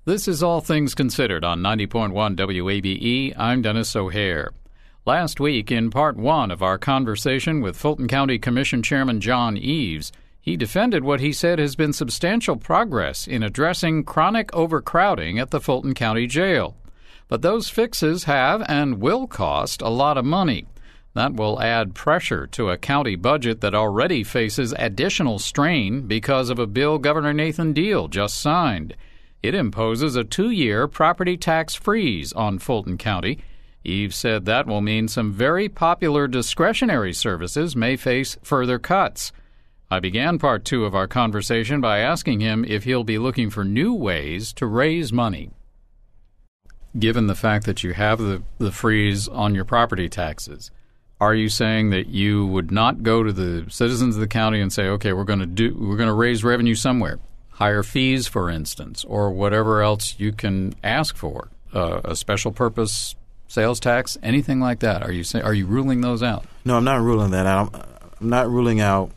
This is All Things Considered on 90.1 WABE. I'm Dennis O'Hare. Last week, in Part 1 of our conversation with Fulton County Commission Chairman John Eves, he defended what he said has been substantial progress in addressing chronic overcrowding at the Fulton County Jail. But those fixes have and will cost a lot of money. That will add pressure to a county budget that already faces additional strain because of a bill Governor Nathan Deal just signed. It imposes a 2-year property tax freeze on Fulton County. Eves said that will mean some very popular discretionary services may face further cuts. I began Part 2 of our conversation by asking him if he'll be looking for new ways to raise money. Given the fact that you have the freeze on your property taxes, are you saying that you would not go to the citizens of the county and say, okay, we're going to raise revenue somewhere? Higher fees, for instance, or whatever else you can ask for, a special purpose sales tax, anything like that. Are you ruling those out? No, I'm not ruling that out. I'm not ruling out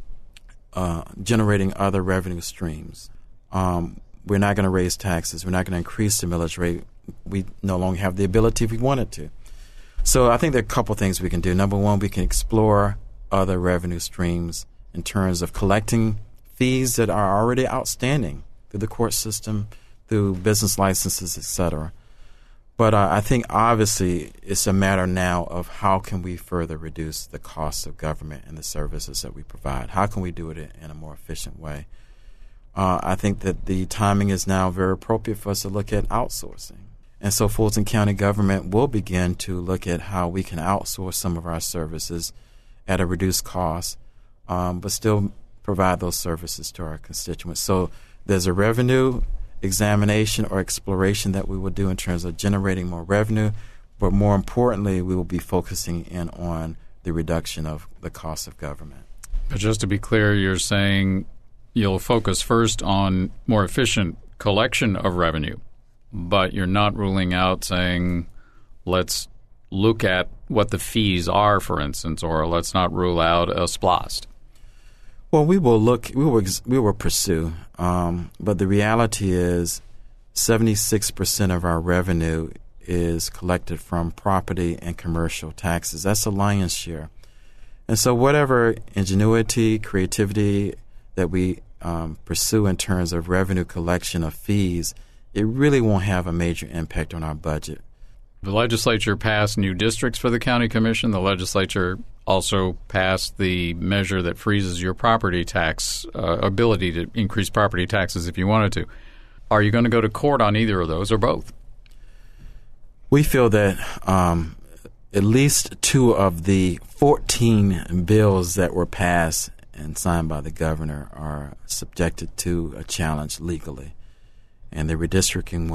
generating other revenue streams. We're not going to raise taxes. We're not going to increase the millage rate. We no longer have the ability if we wanted to. So I think there are a couple things we can do. Number one, we can explore other revenue streams in terms of collecting fees that are already outstanding through the court system, through business licenses, et cetera. But I think obviously it's a matter now of how can we further reduce the cost of government and the services that we provide. How can we do it in a more efficient way? I think that the timing is now very appropriate for us to look at outsourcing. And so Fulton County government will begin to look at how we can outsource some of our services at a reduced cost, but still provide those services to our constituents. So there's a revenue examination or exploration that we will do in terms of generating more revenue, but more importantly, we will be focusing in on the reduction of the cost of government. But just to be clear, you're saying you'll focus first on more efficient collection of revenue, but you're not ruling out saying, let's look at what the fees are, for instance, or let's not rule out a SPLOST. Well, we will pursue, but the reality is 76% of our revenue is collected from property and commercial taxes. That's the lion's share. And so whatever ingenuity, creativity that we pursue in terms of revenue collection of fees, it really won't have a major impact on our budget. The legislature passed new districts for the county commission. The legislature also passed the measure that freezes your property tax ability to increase property taxes if you wanted to. Are you going to go to court on either of those or both? We feel that at least 2 of the 14 bills that were passed and signed by the governor are subjected to a challenge legally. And the redistricting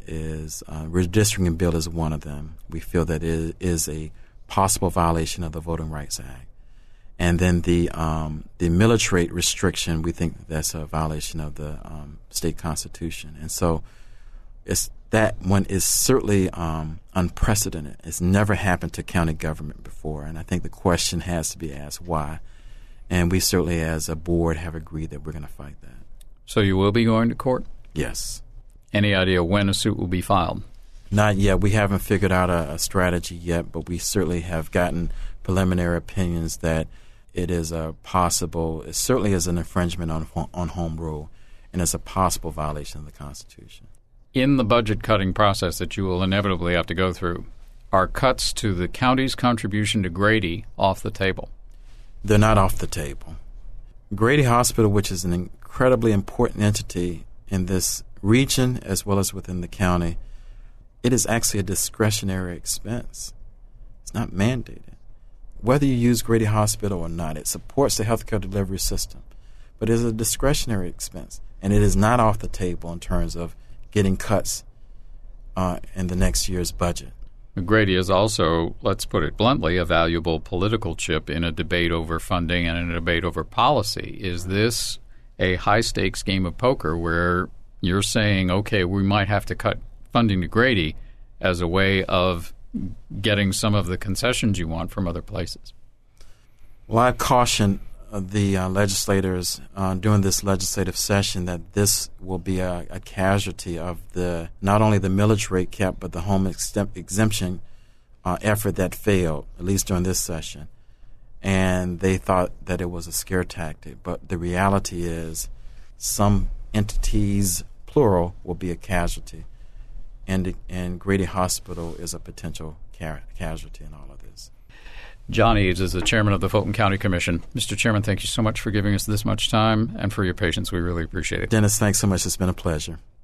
bill is one of them. We feel that it is a possible violation of the Voting Rights Act. And then the millage rate restriction, we think that's a violation of the state constitution. And so that one is certainly unprecedented. It's never happened to county government before. And I think the question has to be asked why. And we certainly as a board have agreed that we're going to fight that. So you will be going to court? Yes. Any idea when a suit will be filed? Not yet. We haven't figured out a strategy yet, but we certainly have gotten preliminary opinions that it is it certainly is an infringement on home rule, and it's a possible violation of the Constitution. In the budget cutting process that you will inevitably have to go through, are cuts to the county's contribution to Grady off the table? They're not off the table. Grady Hospital, which is an incredibly important entity in this region as well as within the county, it is actually a discretionary expense. It's not mandated. Whether you use Grady Hospital or not, it supports the healthcare delivery system, but it is a discretionary expense, and it is not off the table in terms of getting cuts in the next year's budget. Grady is also, let's put it bluntly, a valuable political chip in a debate over funding and in a debate over policy. Is this a high-stakes game of poker where you're saying, okay, we might have to cut funding to Grady as a way of getting some of the concessions you want from other places? Well, I caution the legislators during this legislative session that this will be a casualty of the not only the millage rate cap but the home exemption effort that failed, at least during this session. And they thought that it was a scare tactic. But the reality is some entities, plural, will be a casualty. And Grady Hospital is a potential casualty in all of this. John Eaves is the chairman of the Fulton County Commission. Mr. Chairman, thank you so much for giving us this much time and for your patience. We really appreciate it. Dennis, thanks so much. It's been a pleasure.